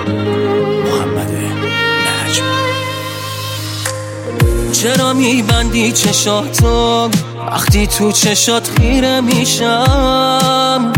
محمد نجم. چرا میبندی چشاتو وقتی تو چشات خیره میشم؟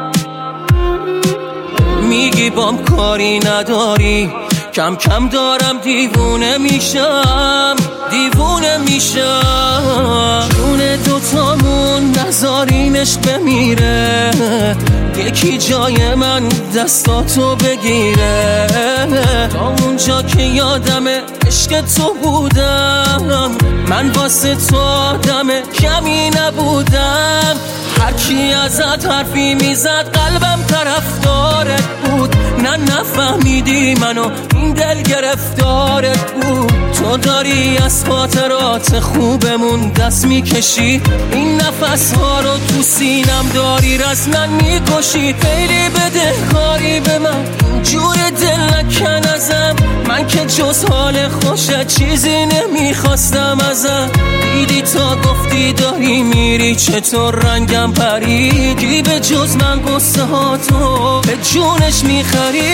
میگی بام کاری نداری، کم کم دارم دیوونه میشم، دیوونه میشم. جون دوتامون نذارینش بمیره، یکی جای من دستاتو بگیره. تا اونجا که یادمه عشق تو بودم، من واسه تو آدم کمی نبودم. هرکی ازت حرفی میزد قلبم طرفدارت بود، نه نفهمیدی منو این دل گرفتارت بود. تو داری از خاطرات خوبمون دست میکشی، این نفس ها رو تو سینم داری رسما میکشی. خیلی بدهکاری به من اینجور دل نکن ازم، من که جز حال خوشت چیزی نمیخواستم ازم. دیدی تا گفتی داری میری چطور رنگم پریدی، به جز من قصه ها تو به جونش میخری.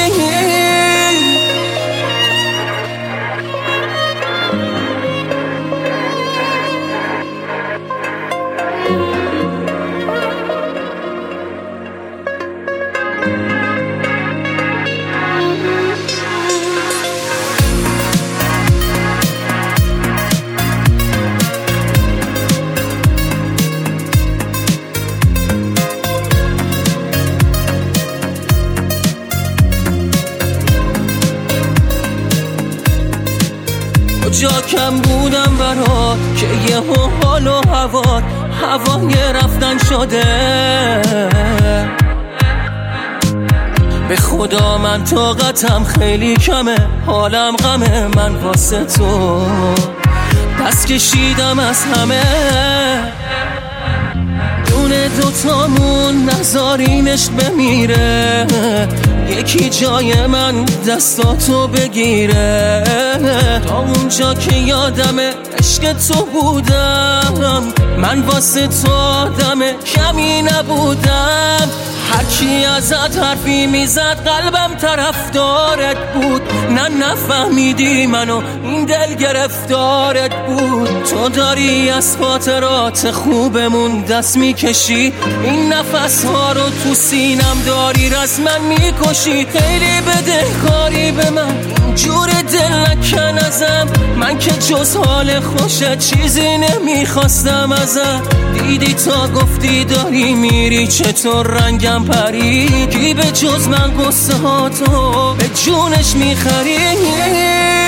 جا کم بودم برات که یه حال و هوای رفتن شده. به خدا من طاقتم خیلی کمه، حالم غمه، من واسه تو دست کشیدم از همه. دونه دوتامون نذارینش بمیره، یکی جای من دستاتو بگیره. تا اونجا که یادمه عشق تو بودم، من واسه تو آدم کمی نبودم. هرکی ازت حرفی میزد قلبم طرفدارت بود، نه نفهمیدی منو این دل گرفتارت بود. تو داری از خاطرات خوبمون دست میکشی، این نفس ها رو تو سینم داری رسما میکشی. خیلی بدهکاری به من اینجور دل نکن ازم، من که جز حال خوشت چیزی نمیخواستم ازم. دیدی تا گفتی داری میری چطور رنگم پریدی، به جز من قصه ها تو به جونش میخری.